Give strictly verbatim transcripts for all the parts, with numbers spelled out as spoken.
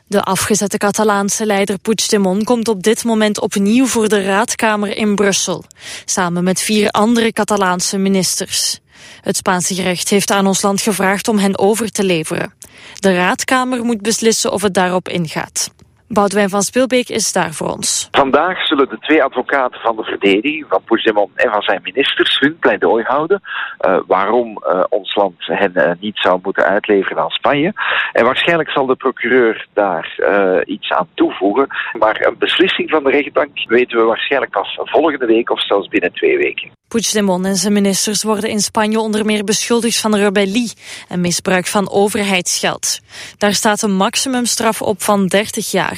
De afgezette Catalaanse leider Puigdemont komt op dit moment opnieuw voor de Raadkamer in Brussel, samen met vier andere Catalaanse ministers. Het Spaanse gerecht heeft aan ons land gevraagd om hen over te leveren. De Raadkamer moet beslissen of het daarop ingaat. Boudewijn van Spilbeek is daar voor ons. Vandaag zullen de twee advocaten van de verdediging, van Puigdemont en van zijn ministers, hun pleidooi houden. Uh, waarom uh, ons land hen uh, niet zou moeten uitleveren aan Spanje. En waarschijnlijk zal de procureur daar uh, iets aan toevoegen. Maar een beslissing van de rechtbank weten we waarschijnlijk pas volgende week of zelfs binnen twee weken. Puigdemont en zijn ministers worden in Spanje onder meer beschuldigd van rebellie en misbruik van overheidsgeld. Daar staat een maximumstraf op van dertig jaar.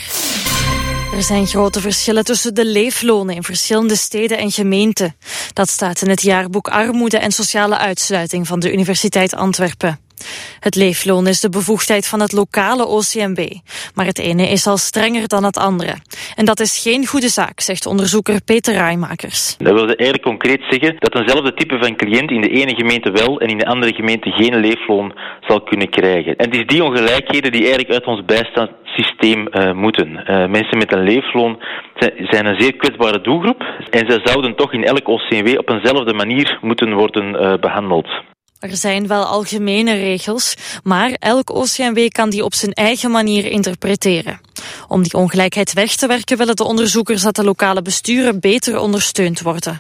Er zijn grote verschillen tussen de leeflonen in verschillende steden en gemeenten. Dat staat in het jaarboek Armoede en Sociale Uitsluiting van de Universiteit Antwerpen. Het leefloon is de bevoegdheid van het lokale O C M W, maar het ene is al strenger dan het andere. En dat is geen goede zaak, zegt onderzoeker Peter Raaimakers. Dat wil eigenlijk concreet zeggen dat eenzelfde type van cliënt in de ene gemeente wel en in de andere gemeente geen leefloon zal kunnen krijgen. En het is die ongelijkheden die eigenlijk uit ons bijstandssysteem uh, moeten. Uh, mensen met een leefloon zijn een zeer kwetsbare doelgroep en zij zouden toch in elk O C M W op eenzelfde manier moeten worden uh, behandeld. Er zijn wel algemene regels, maar elk O C M W kan die op zijn eigen manier interpreteren. Om die ongelijkheid weg te werken willen de onderzoekers dat de lokale besturen beter ondersteund worden.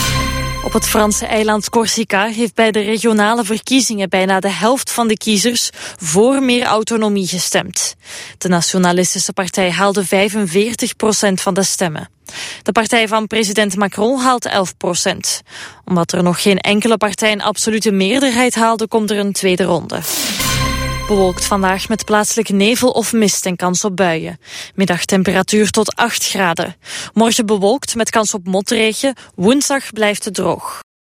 Op het Franse eiland Corsica heeft bij de regionale verkiezingen bijna de helft van de kiezers voor meer autonomie gestemd. De nationalistische partij haalde vijfenveertig procent van de stemmen. De partij van president Macron haalt elf procent. Omdat er nog geen enkele partij een absolute meerderheid haalde, komt er een tweede ronde. Bewolkt vandaag met plaatselijk nevel of mist en kans op buien. Middagtemperatuur tot acht graden. Morgen bewolkt met kans op motregen. Woensdag blijft het droog.